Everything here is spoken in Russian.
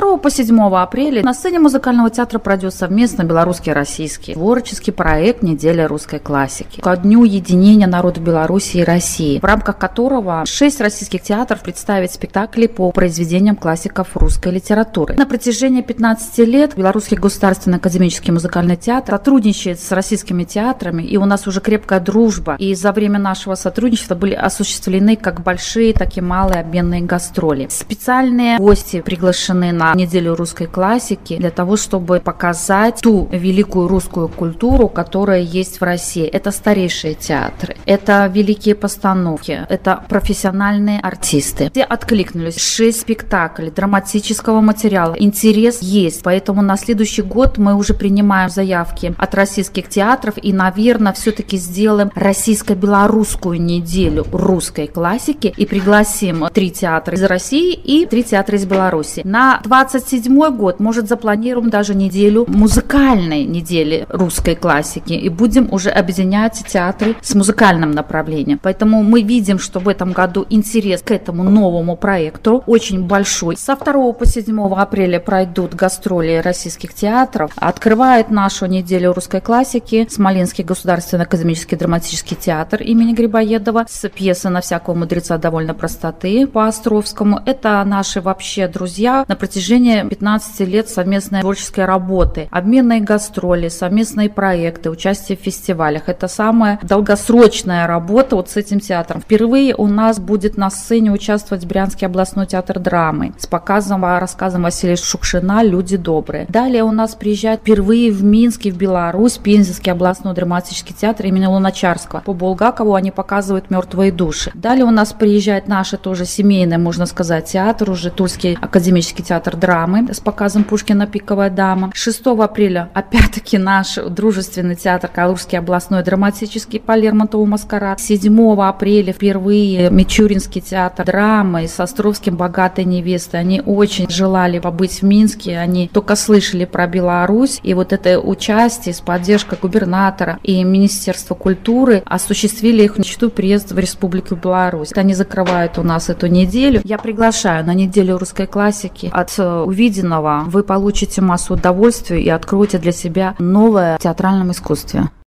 2 по 7 апреля на сцене музыкального театра пройдет совместно белорусский и российский творческий проект «Неделя русской классики» ко дню единения народа Беларуси и России, в рамках которого 6 российских театров представят спектакли по произведениям классиков русской литературы. На протяжении 15 лет Белорусский государственный академический музыкальный театр сотрудничает с российскими театрами, и у нас уже крепкая дружба. И за время нашего сотрудничества были осуществлены как большие, так и малые обменные гастроли. Специальные гости приглашены на неделю русской классики для того, чтобы показать ту великую русскую культуру, которая есть в России. Это старейшие театры, это великие постановки, это профессиональные артисты. Все откликнулись. 6 спектаклей, драматического материала. Интерес есть, поэтому на следующий год мы уже принимаем заявки от российских театров и, наверное, все-таки сделаем российско-белорусскую неделю русской классики и пригласим 3 театра из России и 3 театра из Беларуси. На 27 год, может, запланируем даже неделю музыкальной недели русской классики и будем уже объединять театры с музыкальным направлением. Поэтому мы видим, что в этом году интерес к этому новому проекту очень большой. Со 2 по 7 апреля пройдут гастроли российских театров. Открывает нашу неделю русской классики Смоленский государственный академический драматический театр имени Грибоедова с пьесой «На всякого мудреца довольно простоты» по Островскому. Это наши вообще друзья на протяжении 15 лет совместной творческой работы. Обменные гастроли, совместные проекты, участие в фестивалях. Это самая долгосрочная работа вот с этим театром. Впервые у нас будет на сцене участвовать Брянский областной театр драмы с показом по рассказам Василия Шукшина «Люди добрые». Далее у нас приезжает впервые в Минск и в Беларусь Пензенский областной драматический театр имени Луначарского. По Булгакову они показывают «Мертвые души». Далее у нас приезжает наш тоже семейный, можно сказать, театр, уже Тульский академический театр драмы с показом Пушкина «Пиковая дама». 6 апреля опять-таки наш дружественный театр Калужский областной драматический по Лермонтову «Маскарад». 7 апреля впервые Мичуринский театр драмы с Островским «Богатой невестой». Они очень желали побыть в Минске, они только слышали про Беларусь, и вот это участие с поддержкой губернатора и Министерства культуры осуществили их мечту приезда в Республику Беларусь. Они закрывают у нас эту неделю. Я приглашаю на неделю русской классики. От увиденного вы получите массу удовольствия и откроете для себя новое в театральном искусстве.